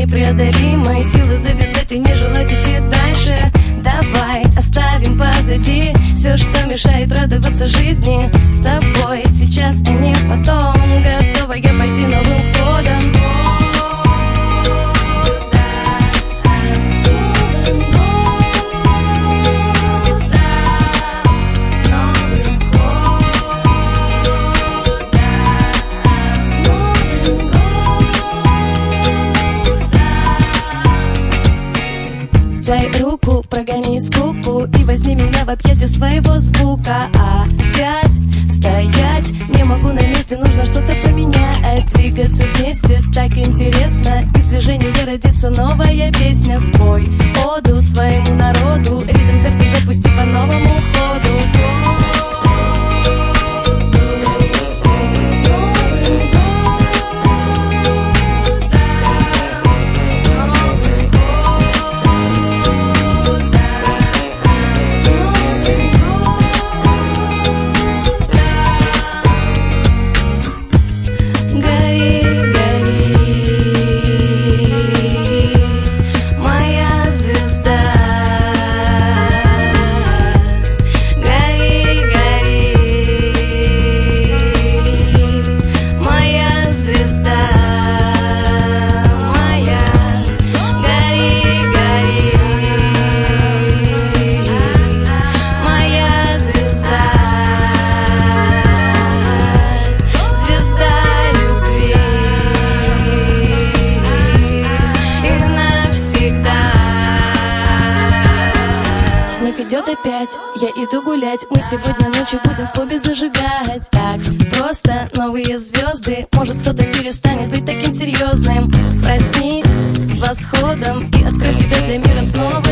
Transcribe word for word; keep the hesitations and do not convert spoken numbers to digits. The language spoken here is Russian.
непреодолимой силы зависать и не желать идти дальше. Давай оставим позади все, что мешает радоваться жизни. С тобой сейчас, а не потом. Готова я пойти новым ходом. Дай руку, прогони скуку и возьми меня в объятия своего звука. Опять стоять не могу на месте, нужно что-то поменять. Двигаться вместе так интересно, из движения родится новая песня. Спой оду своему народу, ритм сердца запусти по новому ходу. Идет опять, я иду гулять. Мы сегодня ночью будем в клубе зажигать. Так просто новые звезды. Может, кто-то перестанет быть таким серьезным. Проснись с восходом и открой себя для мира снова.